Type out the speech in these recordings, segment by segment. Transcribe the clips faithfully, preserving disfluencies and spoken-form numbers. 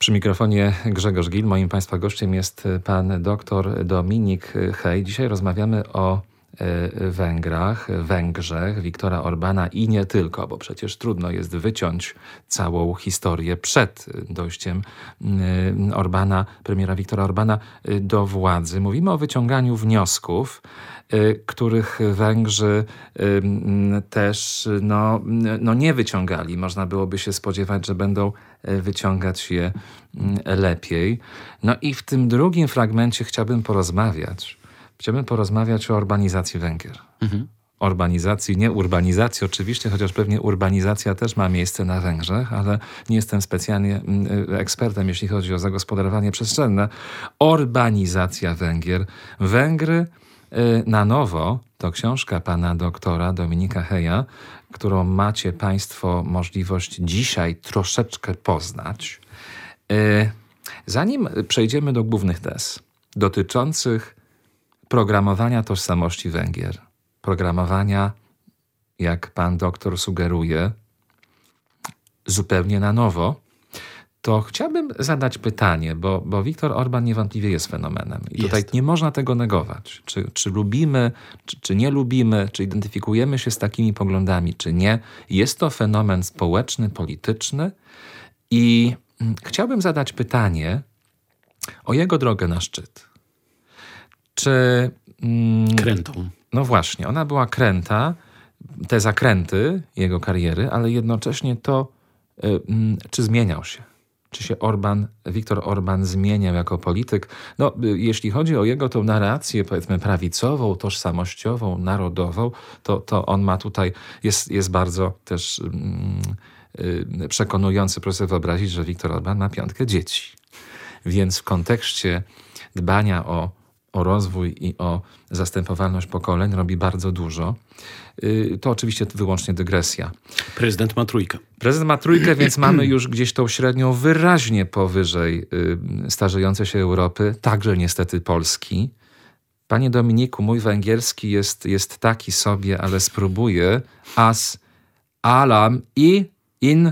Przy mikrofonie Grzegorz Gil. Moim Państwa gościem jest pan doktor Dominik Hej. Dzisiaj rozmawiamy o Węgrach, Węgrzech, Viktora Orbana i nie tylko, bo przecież trudno jest wyciąć całą historię przed dojściem Orbana, premiera Viktora Orbana do władzy. Mówimy o wyciąganiu wniosków, których Węgrzy też no, no nie wyciągali. Można byłoby się spodziewać, że będą wyciągać je lepiej. No i w tym drugim fragmencie chciałbym porozmawiać. Chciałbym porozmawiać o urbanizacji Węgier. Mhm. Urbanizacji, nie urbanizacji oczywiście, chociaż pewnie urbanizacja też ma miejsce na Węgrzech, ale nie jestem specjalnie ekspertem, jeśli chodzi o zagospodarowanie przestrzenne. Urbanizacja Węgier. Węgry na nowo to książka pana doktora Dominika Heja, którą macie Państwo możliwość dzisiaj troszeczkę poznać. Zanim przejdziemy do głównych tez dotyczących programowania tożsamości Węgier, programowania, jak pan doktor sugeruje, zupełnie na nowo, to chciałbym zadać pytanie, bo, bo Viktor Orban niewątpliwie jest fenomenem. I jest. Tutaj nie można tego negować. Czy, czy lubimy, czy, czy nie lubimy, czy identyfikujemy się z takimi poglądami, czy nie. Jest to fenomen społeczny, polityczny i chciałbym zadać pytanie o jego drogę na szczyt. Czy... Mm, Krętą. No właśnie, ona była kręta, te zakręty jego kariery, ale jednocześnie to, y, y, czy zmieniał się? Czy się Orban, Viktor Orban zmieniał jako polityk? No, y, jeśli chodzi o jego tą narrację, powiedzmy, prawicową, tożsamościową, narodową, to, to on ma tutaj, jest, jest bardzo też y, y, przekonujący. Proszę sobie wyobrazić, że Viktor Orban ma piątkę dzieci. Więc w kontekście dbania o o rozwój i o zastępowalność pokoleń robi bardzo dużo. To oczywiście wyłącznie dygresja. Prezydent ma trójkę. Prezydent ma trójkę, więc mamy już gdzieś tą średnią wyraźnie powyżej starzejącej się Europy, także niestety Polski. Panie Dominiku, mój węgierski jest, jest taki sobie, ale spróbuję. As alam i in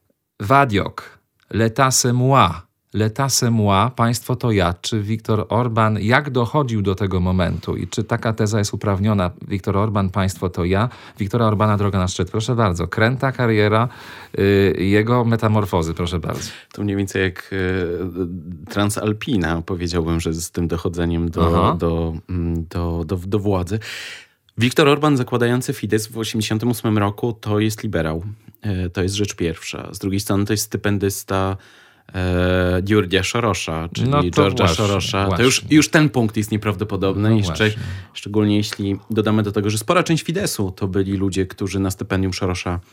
vadiok. L'état c'est moi. L'état c'est moi, państwo to ja. Czy Viktor Orban, jak dochodził do tego momentu i czy taka teza jest uprawniona? Viktor Orban, państwo to ja. Viktora Orbana, droga na szczyt. Proszę bardzo. Kręta kariera, yy, jego metamorfozy. Proszę bardzo. To mniej więcej jak yy, Transalpina, powiedziałbym, że z tym dochodzeniem do, do, do, do, do władzy. Viktor Orban, zakładający Fidesz w osiemdziesiątym ósmym roku, to jest liberał. Yy, to jest rzecz pierwsza. Z drugiej strony to jest stypendysta E, Giorgia Sorosza, czyli no George'a Sorosza. To już, już ten punkt jest nieprawdopodobny. No Jeszcze, szczególnie jeśli dodamy do tego, że spora część Fideszu to byli ludzie, którzy na stypendium Sorosza e,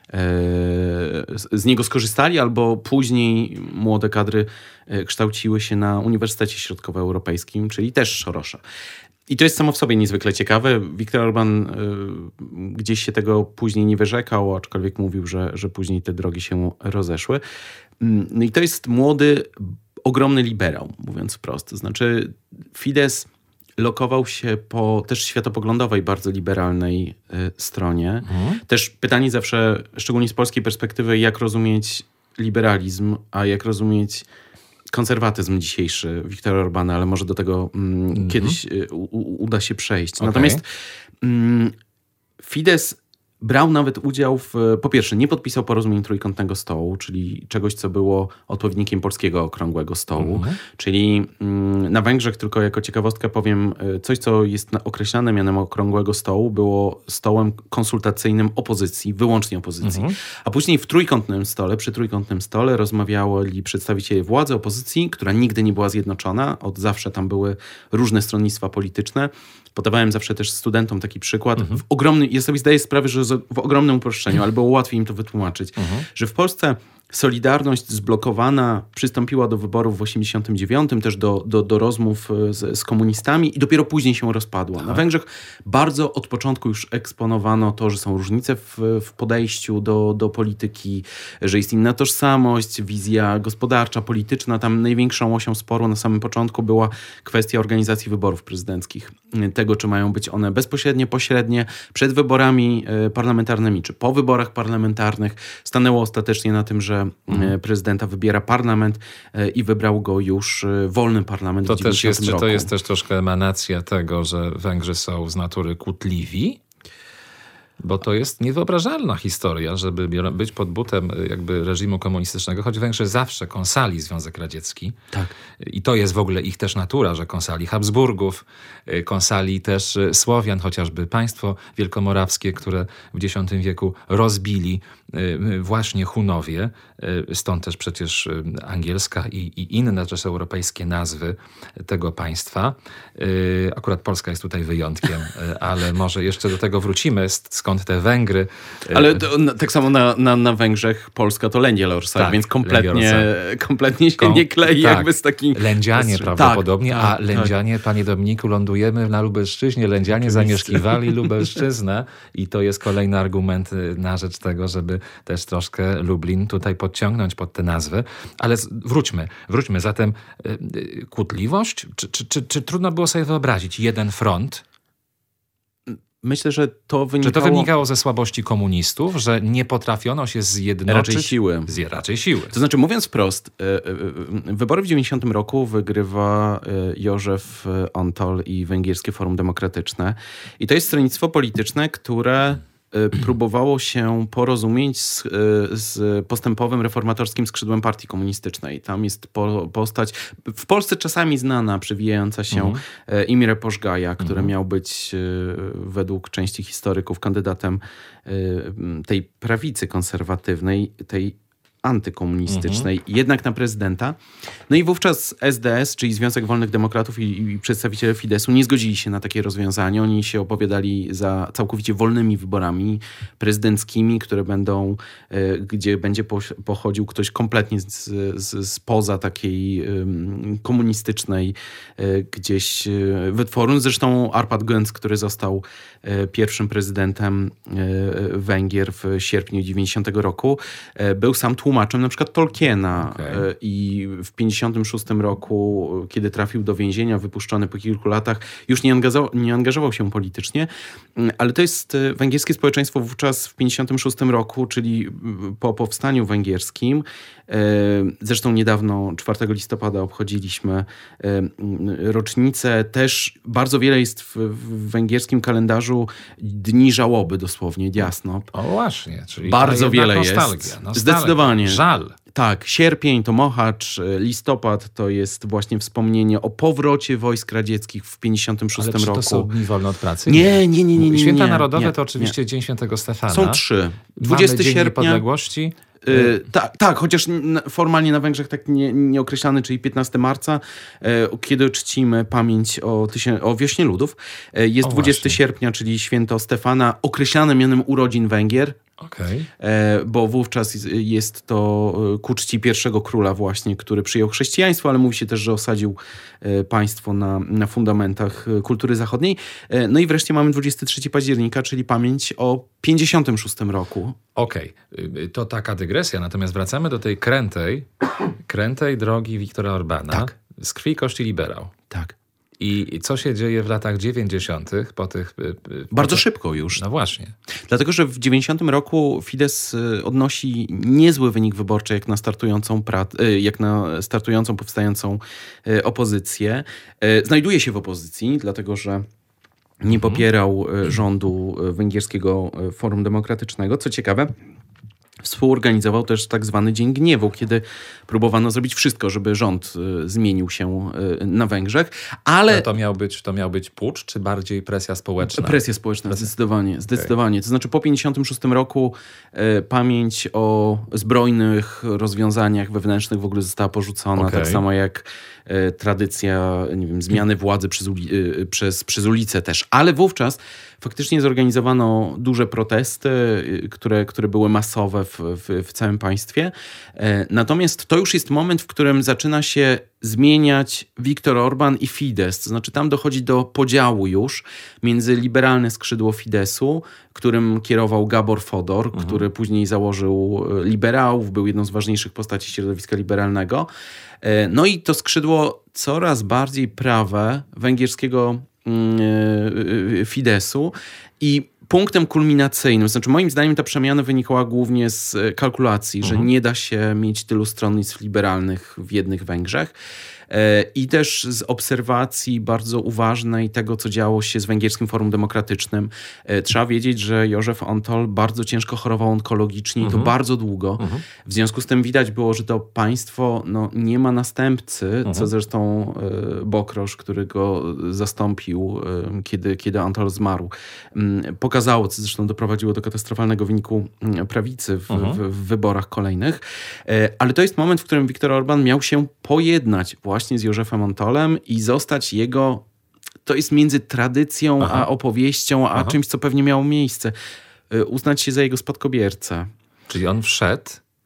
z, z niego skorzystali, albo później młode kadry e, kształciły się na Uniwersytecie Środkowoeuropejskim, czyli też Sorosza. I to jest samo w sobie niezwykle ciekawe. Viktor Orban y, gdzieś się tego później nie wyrzekał, aczkolwiek mówił, że, że później te drogi się rozeszły. No i to jest młody, ogromny liberał, mówiąc wprost. To znaczy Fidesz lokował się po też światopoglądowej, bardzo liberalnej y, stronie. Mhm. Też pytanie zawsze, szczególnie z polskiej perspektywy, jak rozumieć liberalizm, a jak rozumieć konserwatyzm dzisiejszy Viktora Orbana, ale może do tego mm, mhm. kiedyś y, u, uda się przejść. Okay. Natomiast mm, Fidesz brał nawet udział w, po pierwsze, nie podpisał porozumień Trójkątnego Stołu, czyli czegoś, co było odpowiednikiem polskiego Okrągłego Stołu. Mhm. Czyli mm, na Węgrzech, tylko jako ciekawostkę powiem, coś, co jest określane mianem Okrągłego Stołu, było stołem konsultacyjnym opozycji, wyłącznie opozycji. Mhm. A później w Trójkątnym Stole, przy Trójkątnym Stole rozmawiali przedstawiciele władzy, opozycji, która nigdy nie była zjednoczona. Od zawsze tam były różne stronnictwa polityczne. Podawałem zawsze też studentom taki przykład. Mhm. W ogromnym, ja sobie zdaję sprawę, że w ogromnym uproszczeniu, ale było łatwiej im to wytłumaczyć, mhm. że w Polsce Solidarność zblokowana przystąpiła do wyborów w osiemdziesiątym dziewiątym, też do, do, do rozmów z, z komunistami i dopiero później się rozpadła. Tak. Na Węgrzech bardzo od początku już eksponowano to, że są różnice w, w podejściu do, do polityki, że jest inna tożsamość, wizja gospodarcza, polityczna. Tam największą osią sporu na samym początku była kwestia organizacji wyborów prezydenckich. Tego, czy mają być one bezpośrednie, pośrednie, przed wyborami parlamentarnymi, czy po wyborach parlamentarnych. Stanęło ostatecznie na tym, że że mhm. prezydenta wybiera parlament i wybrał go już wolny parlament to w dziewięćdziesiątym też jest, roku. Czy to jest też troszkę emanacja tego, że Węgrzy są z natury kłótliwi? Bo to jest niewyobrażalna historia, żeby być pod butem jakby reżimu komunistycznego, choć Węgrzy zawsze kąsali Związek Radziecki. Tak. I to jest w ogóle ich też natura, że kąsali Habsburgów, kąsali też Słowian, chociażby państwo wielkomorawskie, które w dziesiątym wieku rozbili właśnie Hunowie. Stąd też przecież angielska i, i inne też europejskie nazwy tego państwa. Akurat Polska jest tutaj wyjątkiem, ale może jeszcze do tego wrócimy, skąd te Węgry. Ale to, no, tak samo na, na, na Węgrzech Polska to Lędzielorsa, tak, więc kompletnie, kompletnie się Kom- nie klei tak. jakby z takim... Lędzianie prawdopodobnie, tak, a Lędzianie, tak. panie Dominiku, lądujemy na Lubelszczyźnie. Lędzianie zamieszkiwali Lubelszczyznę i to jest kolejny argument na rzecz tego, żeby też troszkę Lublin tutaj podciągnąć pod te nazwy. Ale wróćmy, wróćmy. Zatem kłótliwość? Czy, czy, czy, czy trudno było sobie wyobrazić jeden front? Myślę, że to wynikało... Czy to wynikało ze słabości komunistów, że nie potrafiono się zjednoczyć? Raczej siły. Z, raczej siły. To znaczy, mówiąc wprost, wybory w dziewięćdziesiątym roku wygrywa Józef Antall i Węgierskie Forum Demokratyczne. I to jest stronnictwo polityczne, które próbowało się porozumieć z, z postępowym reformatorskim skrzydłem partii komunistycznej. Tam jest po, postać w Polsce czasami znana, przewijająca się mhm. Imre Pożgaja, który mhm. miał być według części historyków kandydatem tej prawicy konserwatywnej, tej antykomunistycznej, mhm. jednak na prezydenta. No i wówczas S D S, czyli Związek Wolnych Demokratów i, i przedstawiciele Fidesu nie zgodzili się na takie rozwiązanie. Oni się opowiadali za całkowicie wolnymi wyborami prezydenckimi, które będą, e, gdzie będzie po, pochodził ktoś kompletnie z, z, spoza takiej um, komunistycznej e, gdzieś e, wytworu. Zresztą Arpad Gönc, który został e, pierwszym prezydentem e, Węgier w sierpniu dziewięćdziesiątego roku, e, był sam tłumaczem tłumaczem na przykład Tolkiena okay. i w pięćdziesiątym szóstym roku, kiedy trafił do więzienia, wypuszczony po kilku latach, już nie, angażował, nie angażował się politycznie, ale to jest węgierskie społeczeństwo wówczas w pięćdziesiątym szóstym roku, czyli po powstaniu węgierskim. Zresztą niedawno, czwartego listopada obchodziliśmy rocznicę. Też bardzo wiele jest w, w węgierskim kalendarzu dni żałoby dosłownie, Diasnop. O właśnie, czyli bardzo wiele nostalgia, jest. Nostalgia. Zdecydowanie. Żal. Tak, sierpień to Mochacz, listopad to jest właśnie wspomnienie o powrocie wojsk radzieckich w pięćdziesiątym szóstym Ale czy roku. to są dni wolne od pracy? Nie, nie, nie. nie, nie Święta nie, Narodowe nie, to oczywiście nie. Dzień Świętego Stefana. Są trzy. dwudziestego sierpnia. Niepodległości. Yy, tak, tak, chociaż formalnie na Węgrzech tak nie, nieokreślany, czyli piętnastego marca, yy, kiedy czcimy pamięć o, tysię- o Wiośnie Ludów. Yy, jest o, dwudziestego sierpnia, czyli święto Stefana, określane mianem urodzin Węgier. Okay. Bo wówczas jest to ku czci pierwszego króla właśnie, który przyjął chrześcijaństwo, ale mówi się też, że osadził państwo na, na fundamentach kultury zachodniej. No i wreszcie mamy dwudziestego trzeciego października, czyli pamięć o pięćdziesiątym szóstym roku. Okej, okay. To taka dygresja, natomiast wracamy do tej krętej, krętej drogi Viktora Orbana. Tak. Z krwi kości liberał. Tak. I co się dzieje w latach dziewięćdziesiątych po tych... Bardzo po tych... szybko już. No właśnie. Dlatego, że w dziewięćdziesiątym roku Fidesz odnosi niezły wynik wyborczy jak na startującą, pra- jak na startującą powstającą opozycję. Znajduje się w opozycji, dlatego że nie popierał rządu Węgierskiego Forum Demokratycznego. Co ciekawe, współorganizował też tak zwany Dzień Gniewu, kiedy próbowano zrobić wszystko, żeby rząd y, zmienił się y, na Węgrzech, ale... ale to miał być, to miał być pucz, czy bardziej presja społeczna? Presja społeczna, presja. zdecydowanie. zdecydowanie. Okay. To znaczy po pięćdziesiątym szóstym roku y, pamięć o zbrojnych rozwiązaniach wewnętrznych w ogóle została porzucona, okay. tak samo jak y, tradycja, nie wiem, zmiany władzy przez, uli- y, przez, przez ulicę też. Ale wówczas faktycznie zorganizowano duże protesty, y, które, które były masowe w, w, w całym państwie. E, natomiast to już jest moment, w którym zaczyna się zmieniać Viktor Orban i Fidesz. To znaczy tam dochodzi do podziału już między liberalne skrzydło Fidesu, którym kierował Gabor Fodor, mhm. który później założył liberałów, był jedną z ważniejszych postaci środowiska liberalnego. E, no i to skrzydło coraz bardziej prawe węgierskiego yy, Fidesu i punktem kulminacyjnym, znaczy moim zdaniem ta przemiana wynikała głównie z kalkulacji, mhm. że nie da się mieć tylu stronnictw liberalnych w jednych Węgrzech. I też z obserwacji bardzo uważnej tego, co działo się z Węgierskim Forum Demokratycznym. Trzeba wiedzieć, że József Antol bardzo ciężko chorował onkologicznie mhm. i to bardzo długo. Mhm. W związku z tym widać było, że to państwo no, nie ma następcy, mhm. co zresztą Bokrosz, który go zastąpił, kiedy, kiedy Antol zmarł, pokazało, co zresztą doprowadziło do katastrofalnego wyniku prawicy w, mhm. w, w wyborach kolejnych. Ale to jest moment, w którym Viktor Orbán miał się pojednać właśnie z Józsefem Antolem i zostać jego, to jest między tradycją Aha. a opowieścią, a Aha. czymś, co pewnie miało miejsce, uznać się za jego spadkobiercę. Czyli on wszedł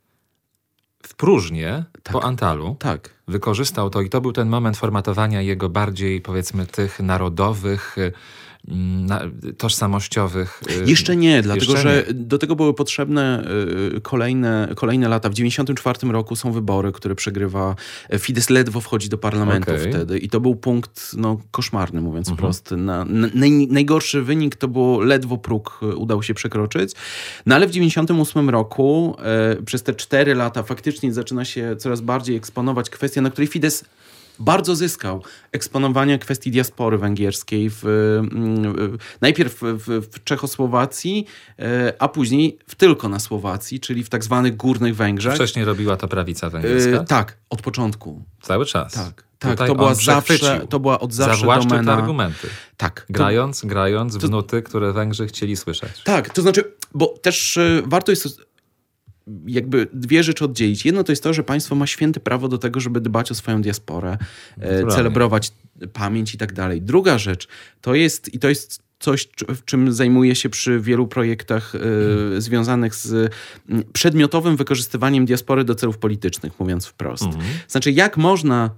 w próżnię tak. po Antalu. Tak. Wykorzystał to i to był ten moment formatowania jego bardziej, powiedzmy, tych narodowych, Na, tożsamościowych. Jeszcze nie, dlatego Jeszcze że nie. do tego były potrzebne kolejne, kolejne lata. W dziewięćdziesiątym czwartym roku są wybory, które przegrywa Fidesz, ledwo wchodzi do parlamentu okay. wtedy i to był punkt no, koszmarny, mówiąc mhm. wprost. Na, na, naj, najgorszy wynik to było ledwo próg udało się przekroczyć. No ale w dziewięćdziesiątym ósmym roku e, przez te cztery lata faktycznie zaczyna się coraz bardziej eksponować kwestia, na której Fidesz bardzo zyskał eksponowania kwestii diaspory węgierskiej w, w, najpierw w, w Czechosłowacji, a później w tylko na Słowacji, czyli w tak zwanych Górnych Węgrzech. Wcześniej robiła to prawica węgierska? E, tak, od początku. Cały czas? Tak. Tak, to była, zawsze, to była od zawsze domena. te argumenty. Tak. Grając, to, grając w to, nuty, które Węgrzy chcieli słyszeć. Tak, to znaczy, bo też y, warto jest jakby dwie rzeczy oddzielić. Jedno to jest to, że państwo ma święte prawo do tego, żeby dbać o swoją diasporę, e, celebrować pamięć i tak dalej. Druga rzecz to jest, i to jest coś, w czym zajmuję się przy wielu projektach y, hmm. związanych z y, przedmiotowym wykorzystywaniem diaspory do celów politycznych, mówiąc wprost. Hmm. Znaczy, jak można,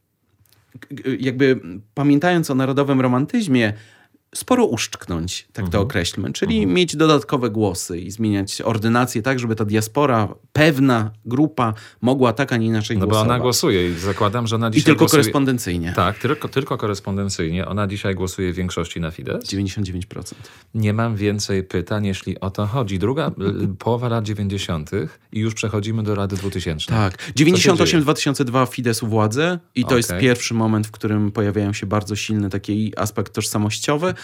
jakby pamiętając o narodowym romantyzmie, sporo uszczknąć, tak to mhm. określmy, czyli mhm. mieć dodatkowe głosy i zmieniać ordynację tak, żeby ta diaspora, pewna grupa mogła tak, a nie inaczej no głosować. No bo ona głosuje i zakładam, że ona dzisiaj I tylko głosuje... korespondencyjnie. Tak, tylko, tylko korespondencyjnie. Ona dzisiaj głosuje w większości na Fidesz? dziewięćdziesiąt dziewięć procent. Nie mam więcej pytań, jeśli o to chodzi. Druga połowa lat dziewięćdziesiątych i już przechodzimy do lat dwutysięcznych. Tak. dziewięćdziesiąt osiem dwa tysiące dwa Fidesz u władzy i to okay. jest pierwszy moment, w którym pojawiają się bardzo silny taki aspekt tożsamościowy.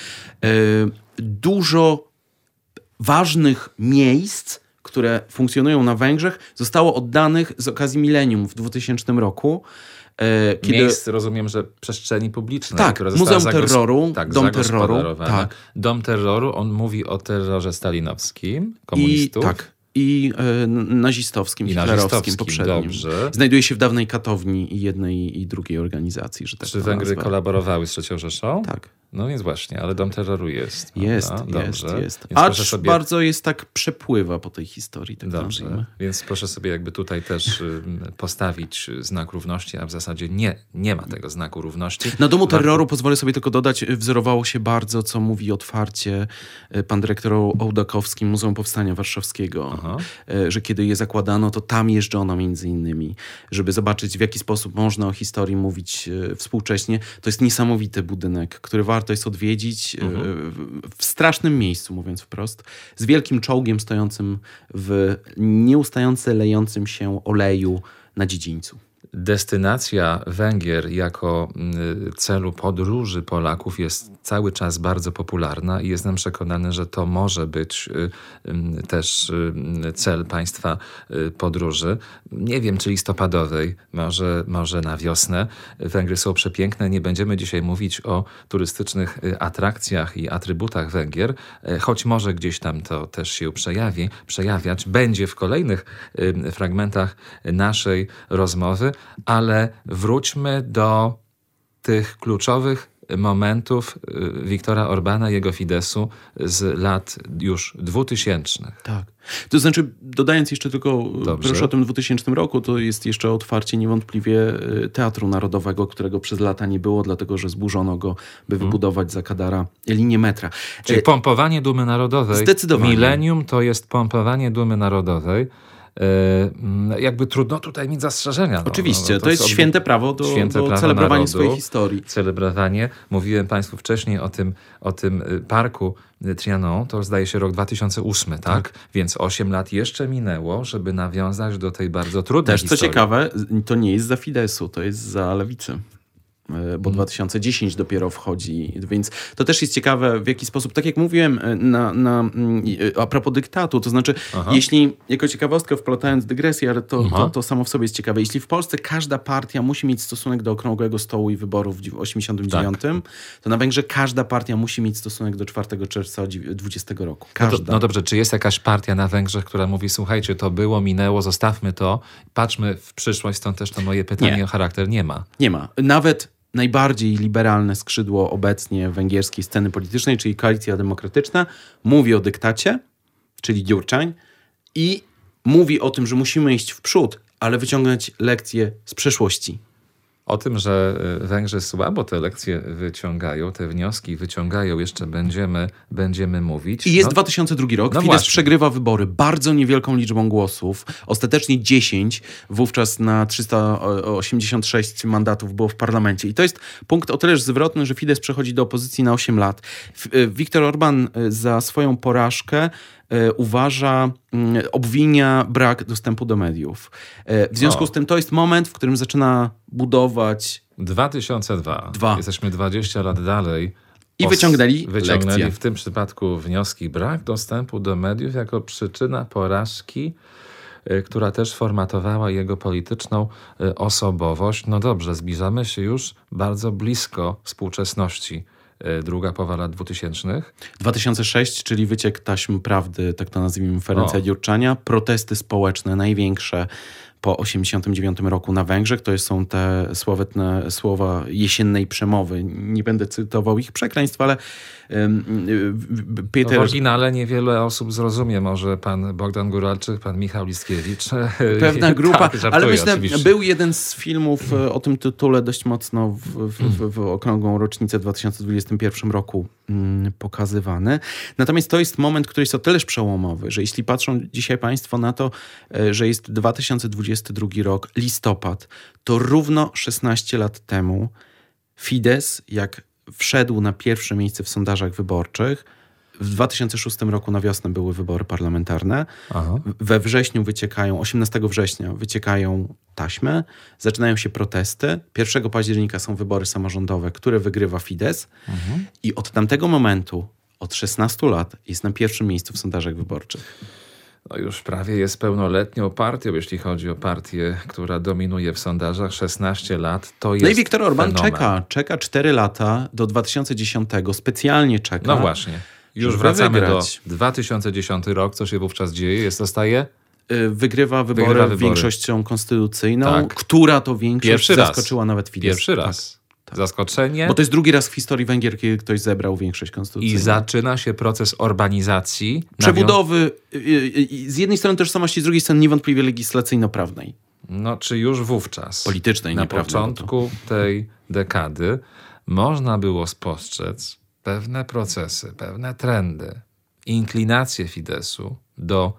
Dużo ważnych miejsc, które funkcjonują na Węgrzech, zostało oddanych z okazji milenium w dwutysięcznym roku. Kiedy... Miejsc, rozumiem, że przestrzeni publicznej. Tak, która Muzeum zagos... Terroru, tak, Dom Terroru. Tak. Dom Terroru, on mówi o terrorze stalinowskim, komunistów. I, tak. I e, nazistowskim, I hitlerowskim nazistowskim, poprzednim. Dobrze. Znajduje się w dawnej katowni i jednej i drugiej organizacji. Że tak Czy Węgry nazwę. kolaborowały z trzecią Rzeszą? Tak. No więc właśnie, ale Dom Terroru jest. Jest, prawda? jest, Dobrze. jest. Acz sobie... bardzo jest tak przepływa po tej historii. Tak Dobrze, nazwijmy. Więc proszę sobie jakby tutaj też postawić znak równości, a w zasadzie nie, nie ma tego znaku równości. Na Domu Terroru, pozwolę sobie tylko dodać, wzorowało się bardzo, co mówi otwarcie pan dyrektor Ołdakowski Muzeum Powstania Warszawskiego, Aha. że kiedy je zakładano, to tam jeżdżono między innymi, żeby zobaczyć, w jaki sposób można o historii mówić współcześnie. To jest niesamowity budynek, który warto jest odwiedzić mhm. w strasznym miejscu, mówiąc wprost, z wielkim czołgiem stojącym w nieustająco lejącym się oleju na dziedzińcu. Destynacja Węgier jako celu podróży Polaków jest cały czas bardzo popularna i jestem przekonany, że to może być też cel państwa podróży. Nie wiem, czy listopadowej, może, może na wiosnę. Węgry są przepiękne. Nie będziemy dzisiaj mówić o turystycznych atrakcjach i atrybutach Węgier, choć może gdzieś tam to też się przejawi, przejawiać. Będzie w kolejnych fragmentach naszej rozmowy. Ale wróćmy do tych kluczowych momentów Viktora Orbána i jego Fideszu z lat już dwutysięcznych. Tak. To znaczy, dodając jeszcze tylko, Dobrze. proszę o tym dwutysięcznym roku, to jest jeszcze otwarcie niewątpliwie Teatru Narodowego, którego przez lata nie było, dlatego że zburzono go, by hmm. wybudować za Kadara linię metra. Czyli pompowanie dumy narodowej. Zdecydowanie. Milenium to jest pompowanie dumy narodowej. jakby trudno tutaj mieć zastrzeżenia. Oczywiście, no, no, to, to jest święte prawo do, święte do prawo celebrowania narodu, swojej historii. Celebrowanie. Mówiłem Państwu wcześniej o tym, o tym parku Trianon, to zdaje się rok dwa tysiące ósmy, tak? tak? Więc osiem lat jeszcze minęło, żeby nawiązać do tej bardzo trudnej Też historii. co ciekawe, to nie jest za Fidesu, to jest za Lewicy. Bo hmm. dwa tysiące dziesiąty dopiero wchodzi, więc to też jest ciekawe w jaki sposób, tak jak mówiłem na, na, a propos dyktatu, to znaczy Aha. jeśli, jako ciekawostkę wplatając dygresję, ale to, to, to samo w sobie jest ciekawe, jeśli w Polsce każda partia musi mieć stosunek do okrągłego stołu i wyborów w osiemdziesiątym dziewiątym, tak. to na Węgrzech każda partia musi mieć stosunek do czwartego czerwca dwudziestego roku. Każda. No, to, no dobrze, czy jest jakaś partia na Węgrzech, która mówi, słuchajcie, to było, minęło, zostawmy to, patrzmy w przyszłość, stąd też to moje pytanie nie. o charakter. Nie ma. Nie ma. Nawet najbardziej liberalne skrzydło obecnie węgierskiej sceny politycznej, czyli Koalicja Demokratyczna, mówi o dyktacie, czyli Gyurcsány, i mówi o tym, że musimy iść w przód, ale wyciągnąć lekcje z przeszłości. O tym, że Węgrzy słabo te lekcje wyciągają, te wnioski wyciągają, jeszcze będziemy, będziemy mówić. I jest no, dwa tysiące drugi rok. No Fidesz właśnie. przegrywa wybory bardzo niewielką liczbą głosów. Ostatecznie dziesięć, wówczas na trzysta osiemdziesiąt sześć mandatów było w parlamencie. I to jest punkt o tyleż zwrotny, że Fidesz przechodzi do opozycji na osiem lat. Viktor Orbán za swoją porażkę uważa, obwinia brak dostępu do mediów. W związku o. z tym to jest moment, w którym zaczyna budować... dwa tysiące drugi. Dwa. Jesteśmy dwadzieścia lat dalej. I os... wyciągnęli Wyciągnęli lekcje. w tym przypadku wnioski. Brak dostępu do mediów jako przyczyna porażki, która też formatowała jego polityczną osobowość. No dobrze, zbliżamy się już bardzo blisko współczesności. Druga połowa lat dwutysięcznych. dwa tysiące szósty, czyli wyciek taśm prawdy, tak to nazwijmy, Ferencza Gyurcsánya. Protesty społeczne największe po osiemdziesiątym dziewiątym roku na Węgrzech. To są te sławetne słowa jesiennej przemowy. Nie będę cytował ich przekleństw, ale um, Peter... W oryginale niewiele osób zrozumie. Może pan Bogdan Góralczyk, pan Michał Liskiewicz. Pewna grupa, tak, żartuję, ale myślę, oczywiście. był jeden z filmów o tym tytule dość mocno w, w, w, w okrągłą rocznicę w dwa tysiące dwudziestym pierwszym roku mm, pokazywany. Natomiast to jest moment, który jest o tyleż przełomowy, że jeśli patrzą dzisiaj państwo na to, że jest dwa tysiące dwudziesty drugi rok, listopad, to równo szesnaście lat temu Fidesz, jak wszedł na pierwsze miejsce w sondażach wyborczych, w dwa tysiące szóstym roku na wiosnę były wybory parlamentarne. Aha. We wrześniu wyciekają, osiemnastego września wyciekają taśmy, zaczynają się protesty. pierwszego października są wybory samorządowe, które wygrywa Fidesz. Mhm. I od tamtego momentu, od szesnastu lat, jest na pierwszym miejscu w sondażach wyborczych. No już prawie jest pełnoletnią partią, jeśli chodzi o partię, która dominuje w sondażach. szesnaście lat to jest No i Viktor Orbán fenomen. czeka, czeka cztery lata do dwa tysiące dziesiątego, specjalnie czeka. No właśnie. Już wracamy wygrać. do dwa tysiące dziesiąty rok. Co się wówczas dzieje? Jest, zostaje? Wygrywa wybory, Wygrywa wybory większością konstytucyjną, tak. która to większość Pierwszy zaskoczyła raz. nawet Fidesz. Pierwszy raz. Tak. Tak. Zaskoczenie. Bo to jest drugi raz w historii Węgier, kiedy ktoś zebrał większość konstytucyjną. I zaczyna się proces orbanizacji. Przebudowy. Z jednej strony tożsamości, z drugiej strony niewątpliwie legislacyjno-prawnej. No, czy już wówczas, politycznej, na początku tej dekady, można było spostrzec pewne procesy, pewne trendy, inklinacje Fideszu do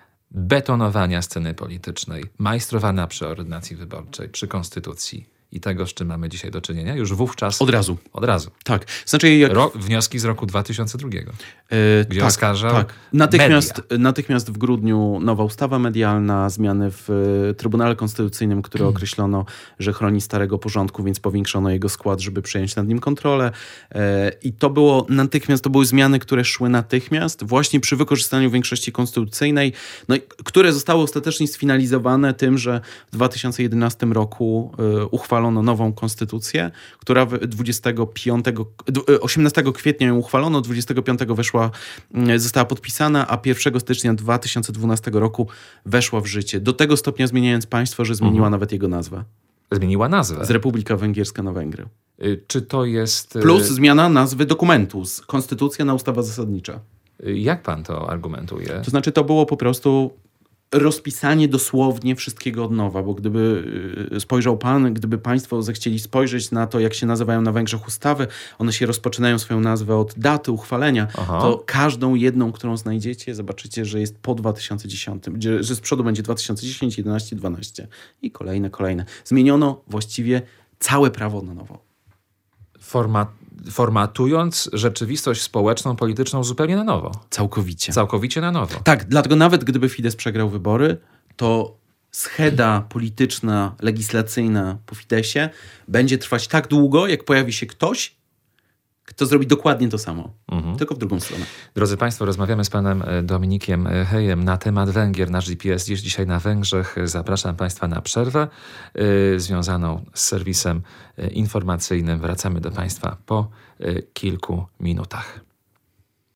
betonowania sceny politycznej, majstrowana przy ordynacji wyborczej, przy konstytucji i tego, z czym mamy dzisiaj do czynienia, już wówczas... Od razu. Od razu. Tak. Znaczy jak... Ro, wnioski z roku dwa tysiące drugiego, yy, gdzie tak, oskarżał tak. Natychmiast, natychmiast w grudniu nowa ustawa medialna, zmiany w Trybunale Konstytucyjnym, które hmm. określono, że chroni starego porządku, więc powiększono jego skład, żeby przejąć nad nim kontrolę. Yy, I to było natychmiast, to były zmiany, które szły natychmiast, właśnie przy wykorzystaniu większości konstytucyjnej, no, które zostały ostatecznie sfinalizowane tym, że w dwa tysiące jedenastym roku yy, uchwalono nową konstytucję, która dwudziestego piątego, osiemnastego kwietnia ją uchwalono, dwudziestego piątego weszła, została podpisana, a pierwszego stycznia dwa tysiące dwunastego roku weszła w życie. Do tego stopnia zmieniając państwo, że zmieniła mhm. nawet jego nazwę. Zmieniła nazwę? Z Republika Węgierska na Węgry. Czy to jest... Plus zmiana nazwy dokumentu z konstytucja na ustawa zasadnicza. Jak pan to argumentuje? To znaczy to było po prostu rozpisanie dosłownie wszystkiego od nowa, bo gdyby spojrzał pan, gdyby państwo zechcieli spojrzeć na to, jak się nazywają na Węgrzech ustawy, one się rozpoczynają swoją nazwę od daty uchwalenia, Aha. to każdą jedną, którą znajdziecie, zobaczycie, że jest po dwa tysiące dziesiątym, gdzie, że z przodu będzie dwa tysiące dziesiąty, jedenaście, dwanaście i kolejne, kolejne. Zmieniono właściwie całe prawo na nowo. Format formatując rzeczywistość społeczną, polityczną zupełnie na nowo. Całkowicie. Całkowicie na nowo. Tak, dlatego nawet gdyby Fidesz przegrał wybory, to scheda polityczna, legislacyjna po Fidesie będzie trwać tak długo, jak pojawi się ktoś, kto zrobi dokładnie to samo, mhm. tylko w drugą stronę. Drodzy Państwo, rozmawiamy z panem Dominikiem Hejem na temat Węgier. Nasz G P S jest dzisiaj na Węgrzech. Zapraszam Państwa na przerwę y, związaną z serwisem y, informacyjnym. Wracamy do Państwa po y, kilku minutach.